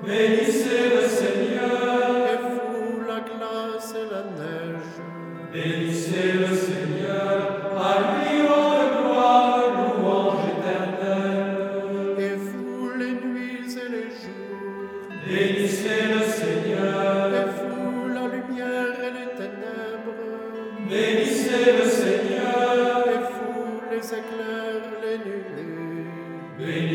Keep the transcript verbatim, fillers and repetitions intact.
Bénissez le Seigneur. Et vous, la glace et la neige. Bénissez le Seigneur. À lui honte, gloire, louange éternelle. Et vous, les nuits et les jours. Bénissez le Seigneur. Et vous, la lumière et les ténèbres. Bénissez le Seigneur. Et vous, les éclairs, les nuées. Bénissez